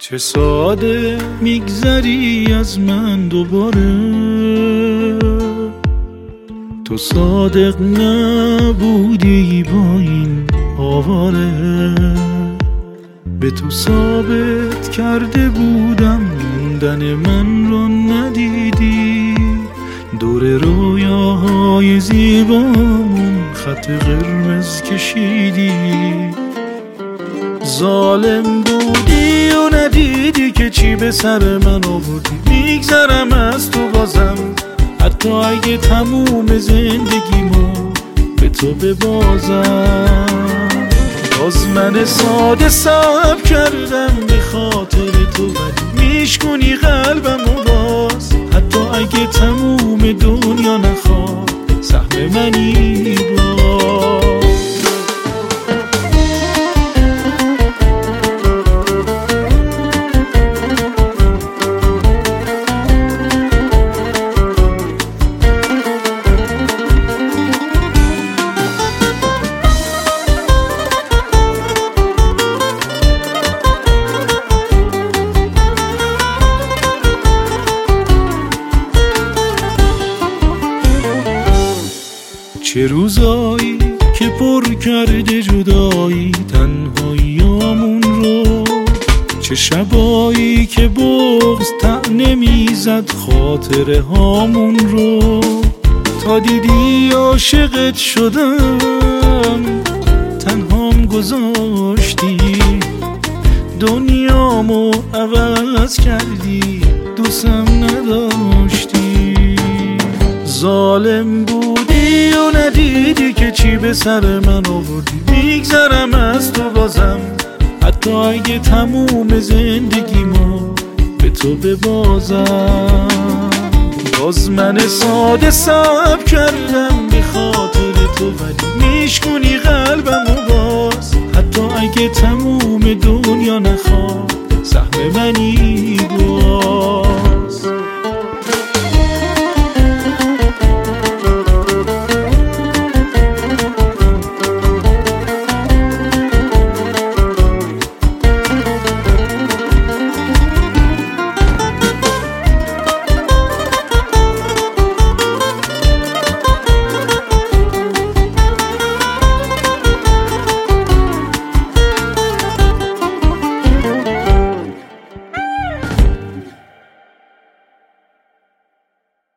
چه ساده میگذری از من دوباره، تو صادق نبودی با این آواره. به تو ثابت کرده بودم موندن من رو ندیدی، دور رویاهای زیبامون خط قرمز کشیدی. ظالم بودی و ندیدی که چی به سر من آوردی. میگذرم از تو بازم حتی اگه تموم زندگیمو به تو ببازم. باز من ساده صبر کردم به خاطر تو، ولی میشکنی قلبمو باز. حتی اگه تموم دنیا نخواد سهم منی باز. چه روزایی که پر کرده جدایی تنهاییامون رو، چه شبایی که بغض طعنه میزد خاطره هامون رو. تا دیدی عاشقت شدم تنهام گذاشتی، دنیامو عوض کردی دوستم نداشتی. ظالم بودی و ندیدی که چی به سر من آوردی. میگذرم از تو بازم حتی اگه تموم زندگیمو به تو ببازم. باز من ساده صبر کردم به خاطر تو، ولی میشکنی قلبمو باز. حتی اگه تموم دنیا نخواد سهم منی